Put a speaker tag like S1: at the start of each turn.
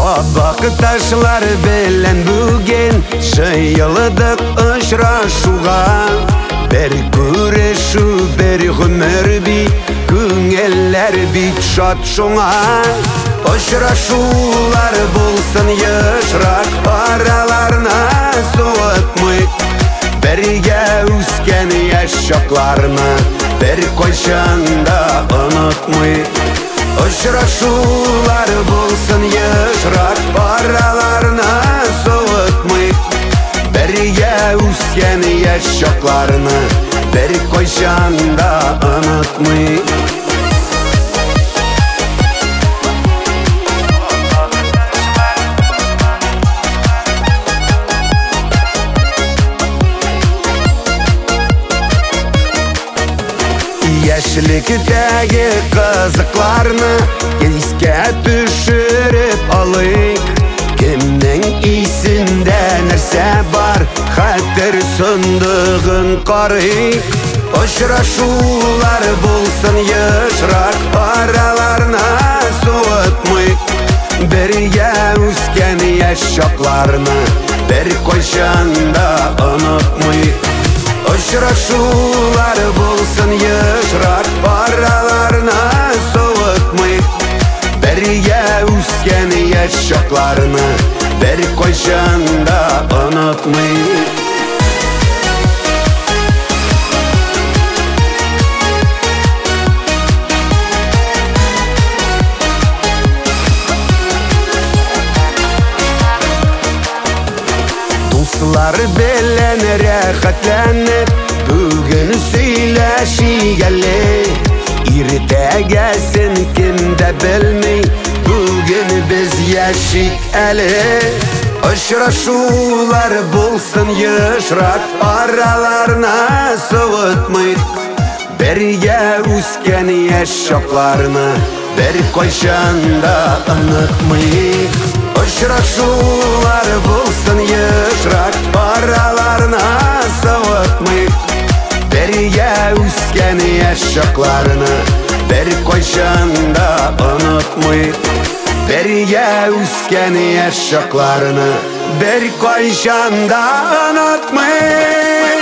S1: Sabaqdaşlar bilen bugün Şıyılıdık ışraşuğa Bir күрешу, bir ғүмір бит Күңеллер бит шат шуңа Ышрашулар болсын ешрақ Араларына суытмыйк Бірге өскен яш шакларны Bir қойшанда ұнытмыйк Ышрашулар болсын ешрақ Араларына суытмыйк Бірге өскен яш шакларны Bir қойшанда ұнытмыйк Яшіліктегі қызықларны Еске түшіріп алайық Кімнің исінде нәрсе бар Хәтер сұндығын қарайық Ышрашулар болсын ешрақ Араларына суытмайық Бірге өскен яш шакларны Bir қойшанда ұнытмайық Ышрашулар болсын ешрақ Араларына суытмайық Бірге өскен яш шакларны Bir қойшанда ұнытмайық Dostlar bilen rəxətlənib Bugün söyləşigəli İrtəgəsin kimdə bilmey Bugün biz yaşik əli Işrашулар болсын ешрақ Араларына суытмайық Бірге өскен яш шакларны Bir қойшанда ұнытмайық Ышрашулар болсын ешрақ Араларына суытмайық Бірге өскен яш шакларны Bir қойшанда ұнытмайық Бірге өскен яш шакларны Bir қойшанда ұнытмайық